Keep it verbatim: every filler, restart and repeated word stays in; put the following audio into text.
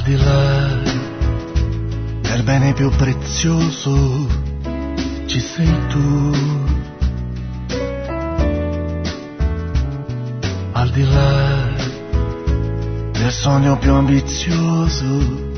di là del bene più prezioso ci sei tu, al di là del sogno più ambizioso